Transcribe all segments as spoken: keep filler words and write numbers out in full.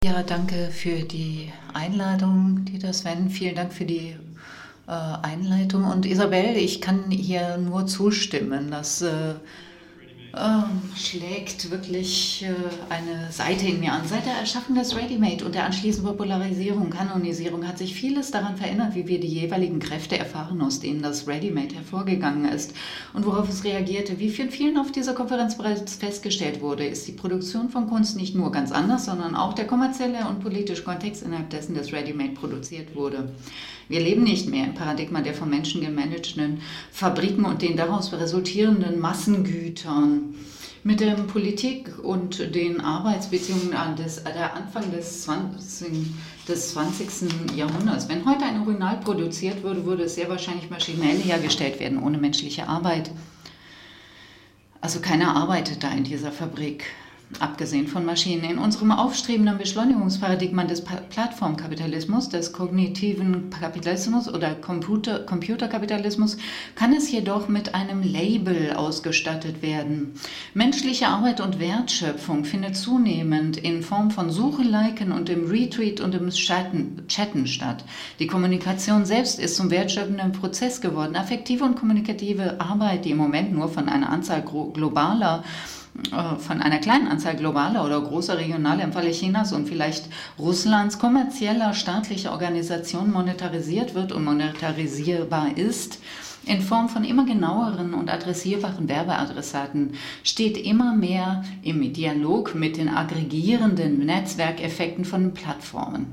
Ja, danke für die Einladung, Dieter Sven. Vielen Dank für die äh, Einleitung. Und Isabel, ich kann hier nur zustimmen. Das äh, äh, schlägt wirklich äh, eine Seite in mir an. Seit der Erschaffung des Ready-Made und der anschließenden Popularisierung, Kanonisierung hat sich vieles daran verändert, wie wir die jeweiligen Kräfte erfahren, aus denen das Ready-Made hervorgegangen ist und worauf es reagierte. Wie von vielen auf dieser Konferenz bereits festgestellt wurde, ist die Produktion von Kunst nicht nur ganz anders, sondern auch der kommerzielle und politische Kontext, innerhalb dessen das Ready-Made produziert wurde. Wir leben nicht mehr im Paradigma der von Menschen gemanagten Fabriken und den daraus resultierenden Massengütern. Mit der Politik und den Arbeitsbeziehungen an des, der Anfang des zwanzigsten des zwanzigsten Jahrhunderts. Wenn heute ein Original produziert würde, würde es sehr wahrscheinlich maschinell hergestellt werden, ohne menschliche Arbeit. Also keiner arbeitet da in dieser Fabrik, abgesehen von Maschinen. In unserem aufstrebenden Beschleunigungsparadigma des Plattformkapitalismus, des kognitiven Kapitalismus oder Computer, Computerkapitalismus kann es jedoch mit einem Label ausgestattet werden. Menschliche Arbeit und Wertschöpfung findet zunehmend in Form von Suche, Liken und im Retweet und im Chatten, Chatten statt. Die Kommunikation selbst ist zum wertschöpfenden Prozess geworden. Affektive und kommunikative Arbeit, die im Moment nur von einer Anzahl globaler von einer kleinen Anzahl globaler oder großer regionaler, im Falle Chinas und vielleicht Russlands, kommerzieller staatlicher Organisationen monetarisiert wird und monetarisierbar ist, in Form von immer genaueren und adressierbaren Werbeadressaten, steht immer mehr im Dialog mit den aggregierenden Netzwerkeffekten von Plattformen.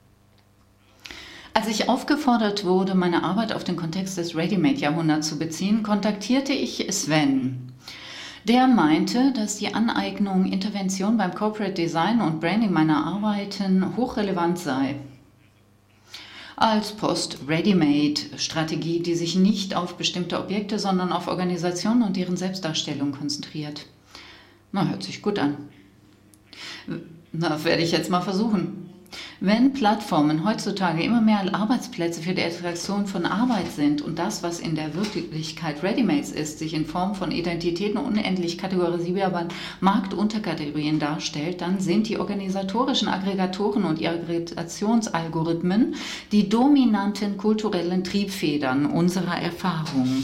Als ich aufgefordert wurde, meine Arbeit auf den Kontext des Ready-Made-Jahrhunderts zu beziehen, kontaktierte ich Sven. Der meinte, dass die Aneignung, Intervention beim Corporate Design und Branding meiner Arbeiten hochrelevant sei. Als Post-Ready-Made-Strategie, die sich nicht auf bestimmte Objekte, sondern auf Organisationen und deren Selbstdarstellung konzentriert. Na, hört sich gut an. Na, werde ich jetzt mal versuchen. Wenn Plattformen heutzutage immer mehr Arbeitsplätze für die Attraktion von Arbeit sind und das, was in der Wirklichkeit Ready-Mades ist, sich in Form von Identitäten unendlich kategorisierbaren Marktunterkategorien darstellt, dann sind die organisatorischen Aggregatoren und ihre Aggregationsalgorithmen die dominanten kulturellen Triebfedern unserer Erfahrung.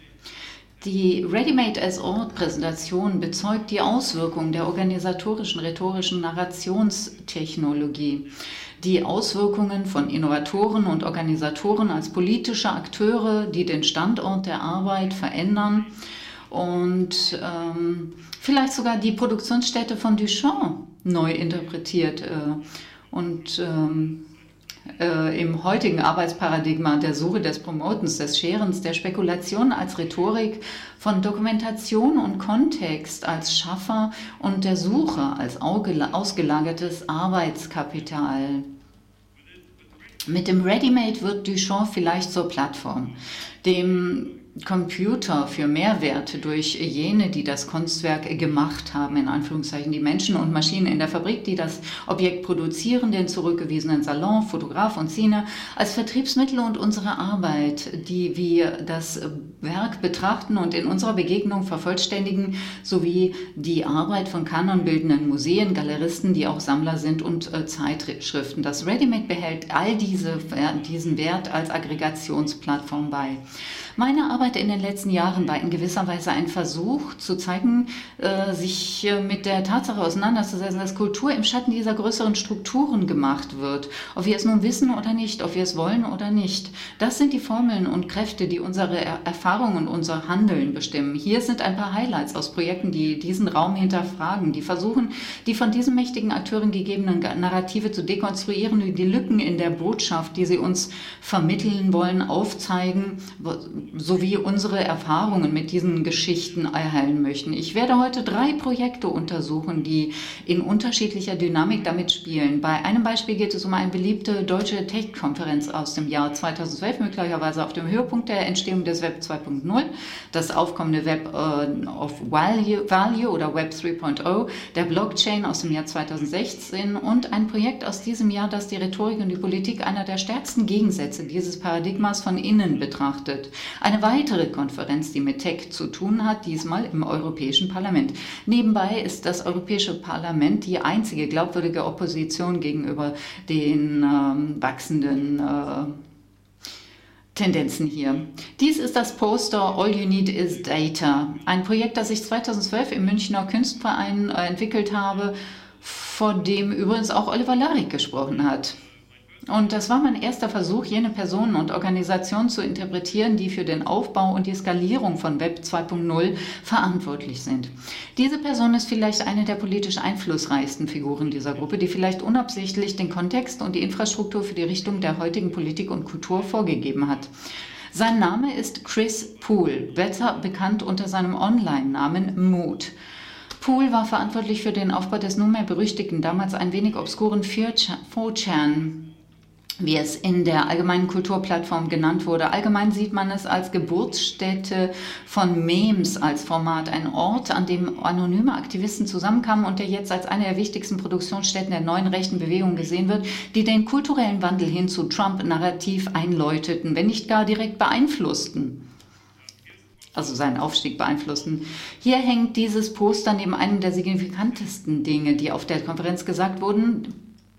Die Ready-Made-as-Ort-Präsentation bezeugt die Auswirkungen der organisatorischen, rhetorischen Narrationstechnologie, die Auswirkungen von Innovatoren und Organisatoren als politische Akteure, die den Standort der Arbeit verändern und ähm, vielleicht sogar die Produktionsstätte von Duchamp neu interpretiert äh, und ähm, Äh, im heutigen Arbeitsparadigma der Suche, des Promotens, des Scherens, der Spekulation als Rhetorik, von Dokumentation und Kontext als Schaffer und der Suche als ausgelagertes Arbeitskapital. Mit dem Ready-Made wird Duchamp vielleicht zur Plattform, dem Computer für Mehrwert durch jene, die das Kunstwerk gemacht haben, in Anführungszeichen die Menschen und Maschinen in der Fabrik, die das Objekt produzieren, den zurückgewiesenen Salon, Fotograf und Szene, als Vertriebsmittel und unsere Arbeit, die wir das Werk betrachten und in unserer Begegnung vervollständigen, sowie die Arbeit von kanonbildenden Museen, Galeristen, die auch Sammler sind und äh, Zeitschriften. Das Ready-Made behält all diese, äh, diesen Wert als Aggregationsplattform bei. Meine Arbeit in den letzten Jahren war in gewisser Weise ein Versuch zu zeigen, äh, sich äh, mit der Tatsache auseinanderzusetzen, dass Kultur im Schatten dieser größeren Strukturen gemacht wird. Ob wir es nun wissen oder nicht, ob wir es wollen oder nicht. Das sind die Formeln und Kräfte, die unsere er Erfahrungen und unser Handeln bestimmen. Hier sind ein paar Highlights aus Projekten, die diesen Raum hinterfragen, die versuchen, die von diesen mächtigen Akteuren gegebenen Narrative zu dekonstruieren und die Lücken in der Botschaft, die sie uns vermitteln wollen, aufzeigen, sowie unsere Erfahrungen mit diesen Geschichten erhellen möchten. Ich werde heute drei Projekte untersuchen, die in unterschiedlicher Dynamik damit spielen. Bei einem Beispiel geht es um eine beliebte deutsche Tech-Konferenz aus dem Jahr zweitausendzwölf, möglicherweise auf dem Höhepunkt der Entstehung des Web zwei Punkt null, das aufkommende Web äh, of Value, Value oder Web drei Punkt null, der Blockchain aus dem Jahr zweitausendsechzehn und ein Projekt aus diesem Jahr, das die Rhetorik und die Politik einer der stärksten Gegensätze dieses Paradigmas von innen betrachtet. Eine weitere weitere Konferenz, die mit Tech zu tun hat, diesmal im Europäischen Parlament. Nebenbei ist das Europäische Parlament die einzige glaubwürdige Opposition gegenüber den ähm, wachsenden äh, Tendenzen hier. Dies ist das Poster All You Need Is Data, ein Projekt, das ich zweitausendzwölf im Münchner Kunstverein äh, entwickelt habe, von dem übrigens auch Oliver Larik gesprochen hat. Und das war mein erster Versuch, jene Personen und Organisationen zu interpretieren, die für den Aufbau und die Skalierung von Web zwei Punkt null verantwortlich sind. Diese Person ist vielleicht eine der politisch einflussreichsten Figuren dieser Gruppe, die vielleicht unabsichtlich den Kontext und die Infrastruktur für die Richtung der heutigen Politik und Kultur vorgegeben hat. Sein Name ist Chris Poole, besser bekannt unter seinem Online-Namen Mood. Poole war verantwortlich für den Aufbau des nunmehr berüchtigten, damals ein wenig obskuren vier chan, wie es in der allgemeinen Kulturplattform genannt wurde. Allgemein sieht man es als Geburtsstätte von Memes als Format, ein Ort, an dem anonyme Aktivisten zusammenkamen und der jetzt als eine der wichtigsten Produktionsstätten der neuen rechten Bewegung gesehen wird, die den kulturellen Wandel hin zu Trump-Narrativ einläuteten, wenn nicht gar direkt beeinflussten. Also seinen Aufstieg beeinflussten. Hier hängt dieses Poster neben einem der signifikantesten Dinge, die auf der Konferenz gesagt wurden.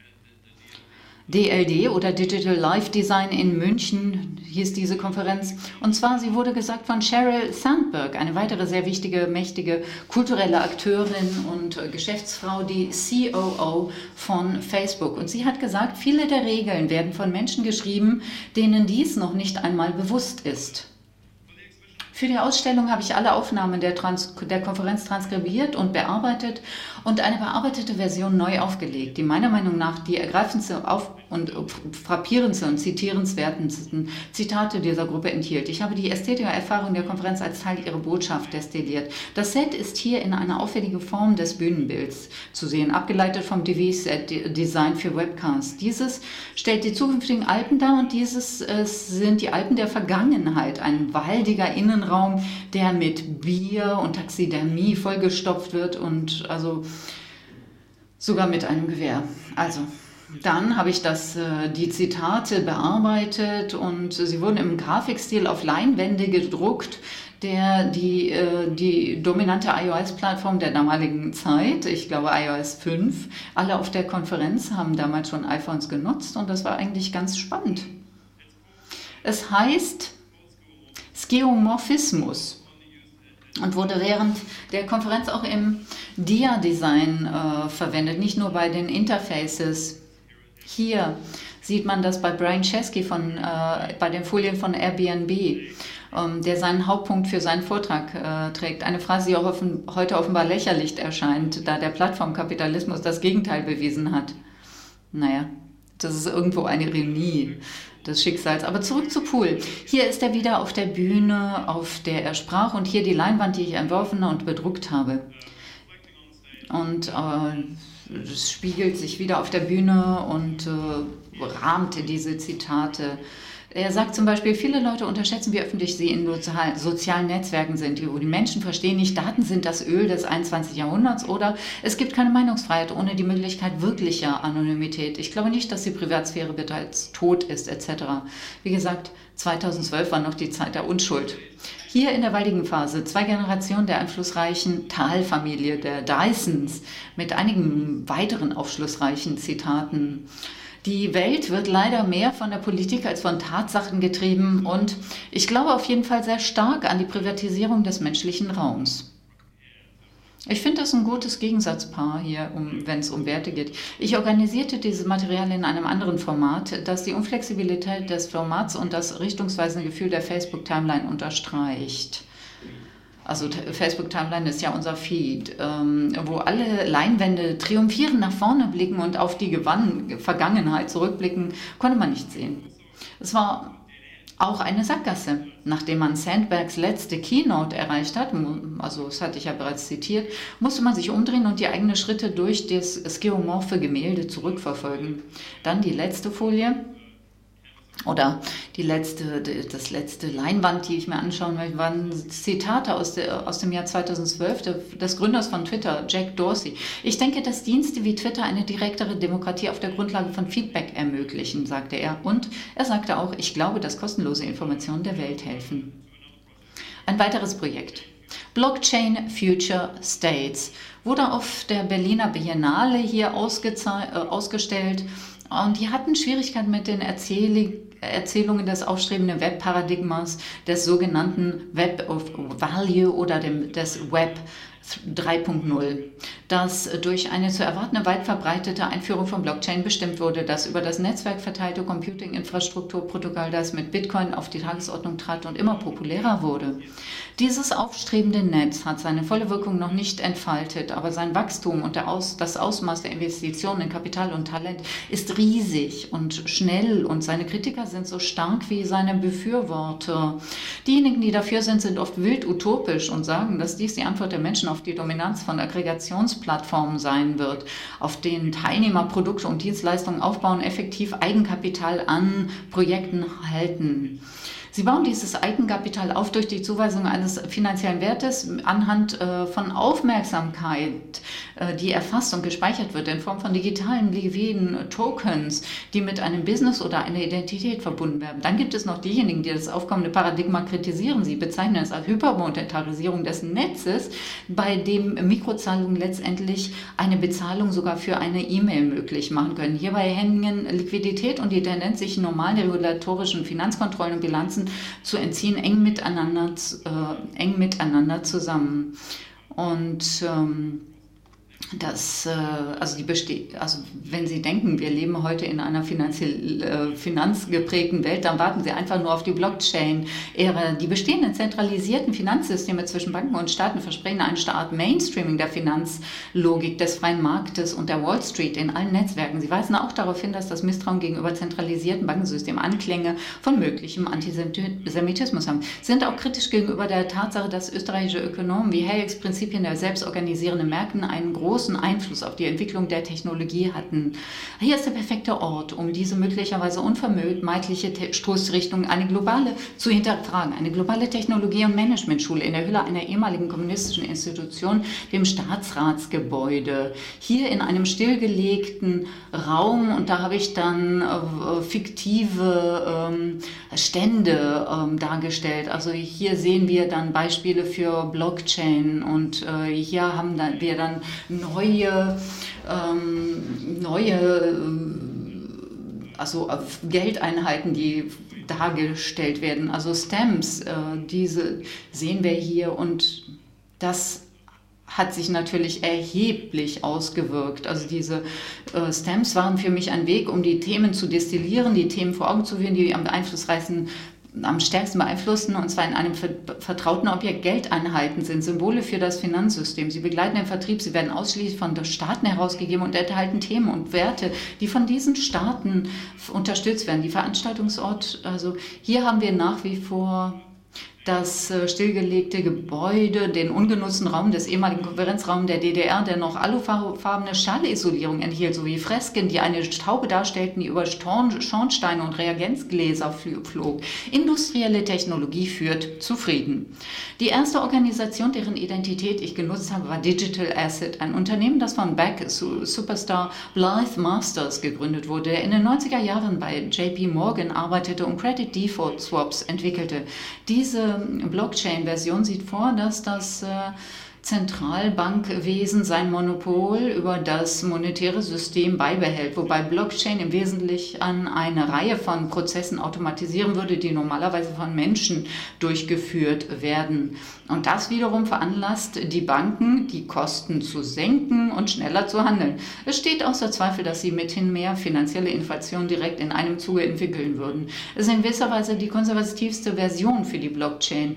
D L D oder Digital Life Design in München hieß diese Konferenz. Und zwar, sie wurde gesagt von Sheryl Sandberg, eine weitere sehr wichtige, mächtige kulturelle Akteurin und Geschäftsfrau, die C O O von Facebook. Und sie hat gesagt, viele der Regeln werden von Menschen geschrieben, denen dies noch nicht einmal bewusst ist. Für die Ausstellung habe ich alle Aufnahmen der, Trans der Konferenz transkribiert und bearbeitet und eine bearbeitete Version neu aufgelegt, die meiner Meinung nach die ergreifendste auf und frappierendste und zitierenswertesten Zitate dieser Gruppe enthielt. Ich habe die ästhetische Erfahrung der Konferenz als Teil ihrer Botschaft destilliert. Das Set ist hier in einer auffälligen Form des Bühnenbilds zu sehen, abgeleitet vom D V-Set-Design für Webcasts. Dieses stellt die zukünftigen Alpen dar und dieses äh, sind die Alpen der Vergangenheit, ein waldiger Innenraum, der mit Bier und Taxidermie vollgestopft wird und also sogar mit einem Gewehr. Also dann habe ich das, äh, die Zitate bearbeitet und sie wurden im Grafikstil auf Leinwände gedruckt, der die, äh, die dominante iOS-Plattform der damaligen Zeit, ich glaube iOS fünf, alle auf der Konferenz haben damals schon iPhones genutzt und das war eigentlich ganz spannend. Es heißt Skeuomorphismus und wurde während der Konferenz auch im Dia-Design äh, verwendet, nicht nur bei den Interfaces. Hier sieht man das bei Brian Chesky von, äh, bei den Folien von Airbnb, ähm, der seinen Hauptpunkt für seinen Vortrag äh, trägt. Eine Phrase, die auch offen, heute offenbar lächerlich erscheint, da der Plattformkapitalismus das Gegenteil bewiesen hat. Naja, das ist irgendwo eine Ironie des Schicksals. Aber zurück zu Poole. Hier ist er wieder auf der Bühne, auf der er sprach und hier die Leinwand, die ich entworfen und bedruckt habe. Und äh, es spiegelt sich wieder auf der Bühne und äh, rahmte diese Zitate. Er sagt zum Beispiel, viele Leute unterschätzen, wie öffentlich sie in sozialen Netzwerken sind, wo die Menschen verstehen nicht, Daten sind das Öl des einundzwanzigsten Jahrhunderts oder es gibt keine Meinungsfreiheit ohne die Möglichkeit wirklicher Anonymität. Ich glaube nicht, dass die Privatsphäre bereits tot ist, et cetera. Wie gesagt, zweitausendzwölf war noch die Zeit der Unschuld. Hier in der waldigen Phase zwei Generationen der einflussreichen Thal-Familie, der Dysons, mit einigen weiteren aufschlussreichen Zitaten. Die Welt wird leider mehr von der Politik als von Tatsachen getrieben und ich glaube auf jeden Fall sehr stark an die Privatisierung des menschlichen Raums. Ich finde das ein gutes Gegensatzpaar hier, um, wenn es um Werte geht. Ich organisierte dieses Material in einem anderen Format, das die Unflexibilität des Formats und das richtungsweisende Gefühl der Facebook-Timeline unterstreicht. Also Facebook-Timeline ist ja unser Feed, ähm, wo alle Leinwände triumphierend nach vorne blicken und auf die Gewann Vergangenheit zurückblicken, konnte man nicht sehen. Es war auch eine Sackgasse. Nachdem man Sandbergs letzte Keynote erreicht hat, also das hatte ich ja bereits zitiert, musste man sich umdrehen und die eigenen Schritte durch das skeuomorphe Gemälde zurückverfolgen. Dann die letzte Folie. Oder die letzte, das letzte Leinwand, die ich mir anschauen möchte, waren Zitate aus, der, aus dem Jahr zweitausendzwölf des Gründers von Twitter, Jack Dorsey. Ich denke, dass Dienste wie Twitter eine direktere Demokratie auf der Grundlage von Feedback ermöglichen, sagte er. Und er sagte auch, ich glaube, dass kostenlose Informationen der Welt helfen. Ein weiteres Projekt. Blockchain Future States wurde auf der Berliner Biennale hier äh, ausgestellt und die hatten Schwierigkeiten mit den Erzähl Erzählungen des aufstrebenden Web-Paradigmas, des sogenannten Web of Value oder dem, des Web drei Punkt null, das durch eine zu erwartende weit verbreitete Einführung von Blockchain bestimmt wurde, das über das Netzwerk verteilte Computing-Infrastrukturprotokoll, das mit Bitcoin auf die Tagesordnung trat und immer populärer wurde. Dieses aufstrebende Netz hat seine volle Wirkung noch nicht entfaltet, aber sein Wachstum und der Aus, das Ausmaß der Investitionen in Kapital und Talent ist riesig und schnell und seine Kritiker sind so stark wie seine Befürworter. Diejenigen, die dafür sind, sind oft wild utopisch und sagen, dass dies die Antwort der Menschen auf die Dominanz von Aggregationsplattformen sein wird, auf denen Teilnehmer Produkte und Dienstleistungen aufbauen, effektiv Eigenkapital an Projekten halten. Sie bauen dieses Eigenkapital auf durch die Zuweisung eines finanziellen Wertes anhand äh, von Aufmerksamkeit, äh, die erfasst und gespeichert wird in Form von digitalen liquiden Tokens, die mit einem Business oder einer Identität verbunden werden. Dann gibt es noch diejenigen, die das aufkommende Paradigma kritisieren. Sie bezeichnen es als Hypermonetarisierung des Netzes, bei dem Mikrozahlungen letztendlich eine Bezahlung sogar für eine E-Mail möglich machen können. Hierbei hängen Liquidität und die Tendenz, sich normalen regulatorischen Finanzkontrollen und Bilanzen zu entziehen, eng miteinander, äh, eng miteinander zusammen. Und ähm, das, äh, also, die besteht, also wenn Sie denken, wir leben heute in einer finanziell, äh, finanzgeprägten Welt, dann warten Sie einfach nur auf die Blockchain-Ära. Die bestehenden zentralisierten Finanzsysteme zwischen Banken und Staaten versprechen eine Art Mainstreaming der Finanzlogik des freien Marktes und der Wall Street in allen Netzwerken. Sie weisen auch darauf hin, dass das Misstrauen gegenüber zentralisierten Bankensystemen Anklänge von möglichem Antisemitismus haben. Sie sind auch kritisch gegenüber der Tatsache, dass österreichische Ökonomen wie Hayeks Prinzipien der selbstorganisierenden Märkten einen großen großen Einfluss auf die Entwicklung der Technologie hatten. Hier ist der perfekte Ort, um diese möglicherweise unvermeidliche Stoßrichtung, eine globale, zu hinterfragen. Eine globale Technologie- und Managementschule in der Hülle einer ehemaligen kommunistischen Institution, dem Staatsratsgebäude. Hier in einem stillgelegten Raum, und da habe ich dann äh, fiktive ähm, Stände ähm, dargestellt. Also hier sehen wir dann Beispiele für Blockchain und äh, hier haben wir dann neue, ähm, neue also Geldeinheiten, die dargestellt werden, also Stamps, äh, diese sehen wir hier und das hat sich natürlich erheblich ausgewirkt. Also diese äh, Stamps waren für mich ein Weg, um die Themen zu destillieren, die Themen vor Augen zu führen, die am einflussreichsten am stärksten beeinflussen, und zwar in einem vertrauten Objekt. Geldeinheiten sind Symbole für das Finanzsystem. Sie begleiten den Vertrieb, sie werden ausschließlich von den Staaten herausgegeben und enthalten Themen und Werte, die von diesen Staaten unterstützt werden. Die Veranstaltungsort, also hier haben wir nach wie vor das äh, stillgelegte Gebäude, den ungenutzten Raum des ehemaligen Konferenzraums der D D R, der noch alufarbene Schallisolierung enthielt, sowie Fresken, die eine Taube darstellten, die über Storn Schornsteine und Reagenzgläser flog. Industrielle Technologie führt zu Frieden. Die erste Organisation, deren Identität ich genutzt habe, war Digital Asset, ein Unternehmen, das von Back-Superstar Blythe Masters gegründet wurde, der in den neunziger Jahren bei J P Morgan arbeitete und Credit Default Swaps entwickelte. Diese Blockchain-Version sieht vor, dass das äh, Zentralbankwesen sein Monopol über das monetäre System beibehält, wobei Blockchain im Wesentlichen an eine Reihe von Prozessen automatisieren würde, die normalerweise von Menschen durchgeführt werden. Und das wiederum veranlasst die Banken, die Kosten zu senken und schneller zu handeln. Es steht außer Zweifel, dass sie mithin mehr finanzielle Inflation direkt in einem Zuge entwickeln würden. Es ist in gewisser Weise die konservativste Version für die Blockchain.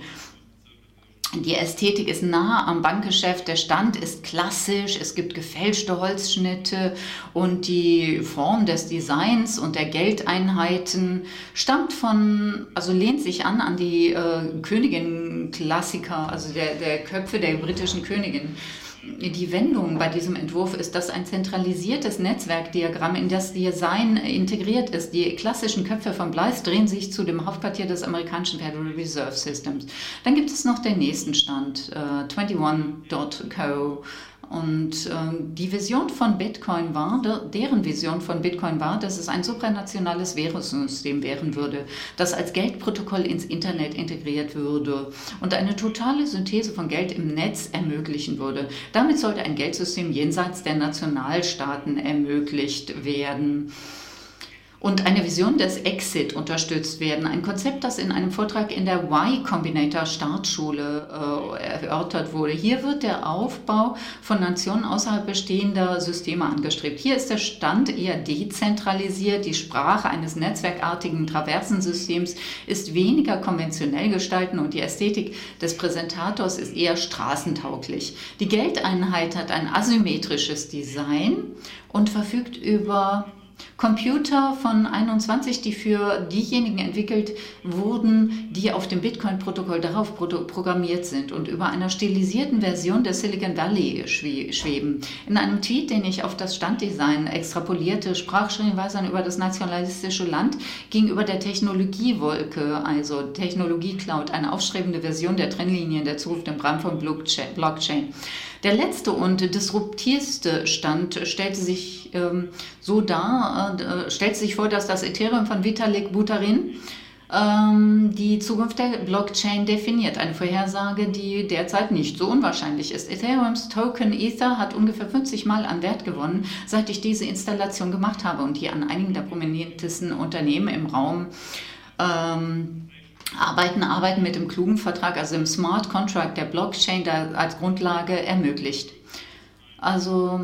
Die Ästhetik ist nah am Bankgeschäft, der Stand ist klassisch, es gibt gefälschte Holzschnitte und die Form des Designs und der Geldeinheiten stammt von, also lehnt sich an an die äh, Königin-Klassiker, also der, der Köpfe der britischen Königin. Die Wendung bei diesem Entwurf ist, dass ein zentralisiertes Netzwerkdiagramm in das Design integriert ist. Die klassischen Köpfe von Blythe drehen sich zu dem Hauptquartier des amerikanischen Federal Reserve Systems. Dann gibt es noch den nächsten Stand, äh, einundzwanzig Punkt co. Und ähm, die Vision von Bitcoin war, deren Vision von Bitcoin war, dass es ein supranationales Währungssystem werden würde, das als Geldprotokoll ins Internet integriert würde und eine totale Synthese von Geld im Netz ermöglichen würde. Damit sollte ein Geldsystem jenseits der Nationalstaaten ermöglicht werden. Und eine Vision des Exit unterstützt werden. Ein Konzept, das in einem Vortrag in der Y Combinator Startschule äh, erörtert wurde. Hier wird der Aufbau von Nationen außerhalb bestehender Systeme angestrebt. Hier ist der Stand eher dezentralisiert. Die Sprache eines netzwerkartigen Traversensystems ist weniger konventionell gestalten und die Ästhetik des Präsentators ist eher straßentauglich. Die Geldeinheit hat ein asymmetrisches Design und verfügt über Computer von einundzwanzig, die für diejenigen entwickelt wurden, die auf dem Bitcoin-Protokoll darauf programmiert sind und über einer stilisierten Version der Silicon Valley schweben. In einem Tweet, den ich auf das Standdesign extrapolierte, sprach Srinivasan über das nationalistische Land gegenüber der Technologiewolke, also Technologie-Cloud, eine aufstrebende Version der Trennlinien der Zukunft im Rahmen von Blockchain. Der letzte und disruptivste Stand stellte sich ähm, so dar, äh, stellte sich vor, dass das Ethereum von Vitalik Buterin ähm, die Zukunft der Blockchain definiert. Eine Vorhersage, die derzeit nicht so unwahrscheinlich ist. Ethereums Token Ether hat ungefähr fünfzig Mal an Wert gewonnen, seit ich diese Installation gemacht habe und die an einigen der prominentesten Unternehmen im Raum ähm, Arbeiten, Arbeiten mit dem klugen Vertrag, also im Smart Contract der Blockchain, der als Grundlage ermöglicht. Also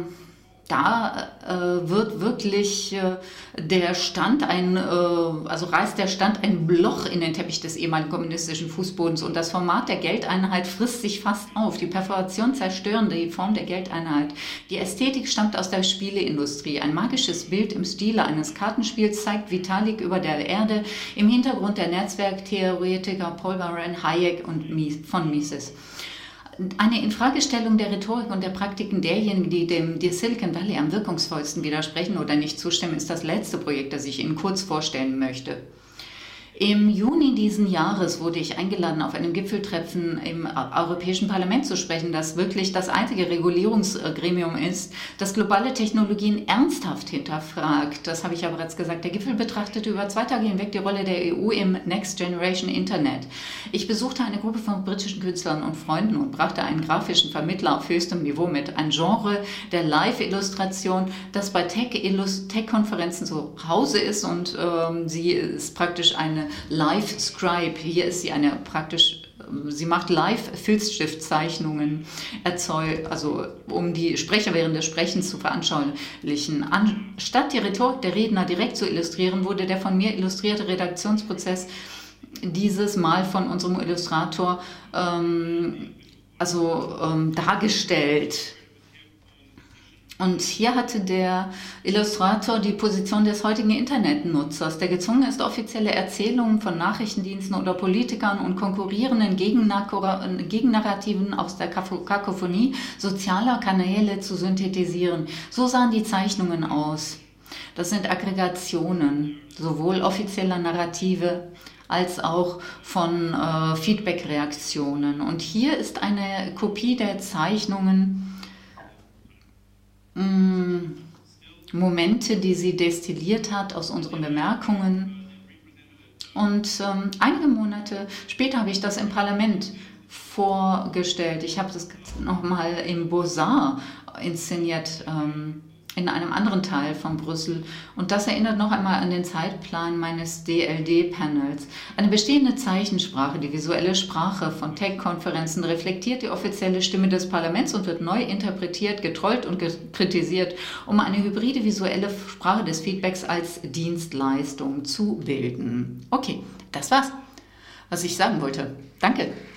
da äh, wird wirklich äh, der Stand ein, äh, also reißt der Stand ein Loch in den Teppich des ehemaligen kommunistischen Fußbodens und das Format der Geldeinheit frisst sich fast auf. Die Perforation zerstören die Form der Geldeinheit. Die Ästhetik stammt aus der Spieleindustrie. Ein magisches Bild im Stile eines Kartenspiels zeigt Vitalik über der Erde, im Hintergrund der Netzwerktheoretiker Paul Baran, Hayek und Mies, von Mises. Eine Infragestellung der Rhetorik und der Praktiken derjenigen, die dem die Silicon Valley am wirkungsvollsten widersprechen oder nicht zustimmen, ist das letzte Projekt, das ich Ihnen kurz vorstellen möchte. Im Juni diesen Jahres wurde ich eingeladen, auf einem Gipfeltreffen im Europäischen Parlament zu sprechen, das wirklich das einzige Regulierungsgremium ist, das globale Technologien ernsthaft hinterfragt. Das habe ich ja bereits gesagt. Der Gipfel betrachtete über zwei Tage hinweg die Rolle der E U im Next Generation Internet. Ich besuchte eine Gruppe von britischen Künstlern und Freunden und brachte einen grafischen Vermittler auf höchstem Niveau mit. Ein Genre der Live-Illustration, das bei Tech-Konferenzen zu Hause ist und ähm, sie ist praktisch eine Live-Scribe. Hier ist sie eine praktisch, sie macht Live-Filzstiftzeichnungen, erzeugt, also um die Sprecher während des Sprechens zu veranschaulichen. Anstatt die Rhetorik der Redner direkt zu illustrieren, wurde der von mir illustrierte Redaktionsprozess dieses Mal von unserem Illustrator ähm, also ähm, dargestellt. Und hier hatte der Illustrator die Position des heutigen Internetnutzers, der gezwungen ist, offizielle Erzählungen von Nachrichtendiensten oder Politikern und konkurrierenden Gegennarrativen aus der Kakophonie sozialer Kanäle zu synthetisieren. So sahen die Zeichnungen aus. Das sind Aggregationen, sowohl offizieller Narrative als auch von äh, Feedback-Reaktionen. Und hier ist eine Kopie der Zeichnungen, Momente, die sie destilliert hat aus unseren Bemerkungen. Und ähm, einige Monate später habe ich das im Parlament vorgestellt. Ich habe das nochmal im Beaux-Arts inszeniert, ähm, in einem anderen Teil von Brüssel. Und das erinnert noch einmal an den Zeitplan meines D L D-Panels. Eine bestehende Zeichensprache, die visuelle Sprache von Tech-Konferenzen, reflektiert die offizielle Stimme des Parlaments und wird neu interpretiert, getrollt und kritisiert, um eine hybride visuelle Sprache des Feedbacks als Dienstleistung zu bilden. Okay, das war's, was ich sagen wollte. Danke.